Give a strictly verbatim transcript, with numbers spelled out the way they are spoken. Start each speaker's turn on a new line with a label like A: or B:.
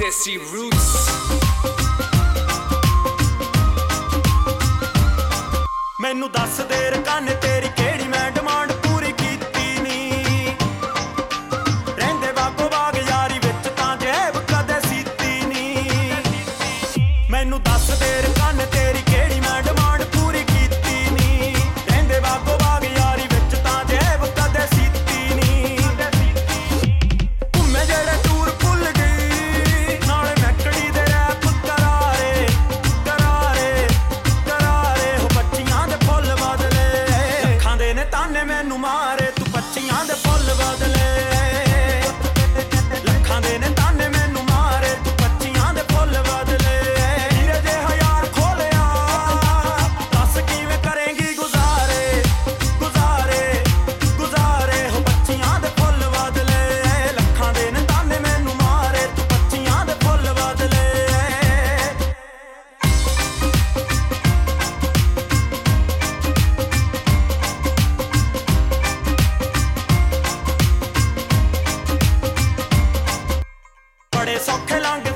A: Desi Roots.
B: ਮੈਨੂੰ ਦੱਸ ਦੇ ਰਕਾਨੇ ਤੇਰੀ ਕਿਹੜੀ ਮੈਂ ਡਿਮਾਂਡ ਪੂਰੀ ਕੀਤੀ ਨੀ ਰਹਿੰਦੇ ਬਾਗੋ ਬਾਗ ਯਾਰੀ ਵਿੱਚ ਤਾਂ ਜੇਬ ਕਦੇ ਸੀਤੀ ਨੀ ਮੈਨੂੰ ਦੱਸ ਦੇ ਰਕਾਨੇ ਤੇਰੀ ਕਿਹੜੀ ਮੈਂ ਡਿਮਾਂਡ ਪੂਰੀ ਕੀਤੀ ਨੀ ਰਹਿੰਦੇ ਬਾਗੋ ਬਾਗ ਯਾਰੀ ਵਿੱਚ ਤਾਂ ਜੇਬ ਕਦੇ ਸੀਤੀ ਨੀ ਘੁੰਮੇ ਜਿਹੜੇ ਟੂਰ ਭੁੱਲ ਗਈ ਨਾਲੇ ਮੈਕੜੀ ਦੇ ਰੈਪ ਕਰਾਰੇ ਕਰਾਰੇ ਕਰਾਰੇ ਹੋ ਬੱਚੀਆਂ ਦੇ ਫੁੱਲ ਬਦਲੇ ਲੱਖਾਂ ਦੇ ਨੇ ਤਾਨੇ ਮੈਨੂੰ ਮਾਰੇ ਤੂੰ ਬੱਚੀਆਂ ਦੇ ਫੁੱਲ ਬਦਲੇ ਲੱਖਾਂ ਦੇ ਨੇ ਤਾਨੇ ਮੈਨੂੰ ਮਾਰੇ ਤੂੰ ਬੱਚੀਆਂ ਦੇ ਫੁੱਲ ਬਦਲੇ ਹੀਰੇ ਜੇ ਹਜ਼ਾਰ ਖੋਲਿਆ ਦੱਸ ਕਿਵੇਂ ਕਰੇਂਗੀ ਗੁਜ਼ਾਰੇ ਗੁਜ਼ਾਰੇ ਗੁਜ਼ਾਰੇ ਹੋ ਬੱਚੀਆਂ ਦੇ ਫੁੱਲ ਬਦਲੇ ਲੱਖਾਂ ਦੇ ਨੇ ਤਾਨੇ ਮੈਨੂੰ ਮਾਰੇ ਤੂੰ ਬੱਚੀਆਂ ਦੇ ਫੁੱਲ ਬਦਲੇ ਬੜੇ ਸੌਖੇ ਲੰਘ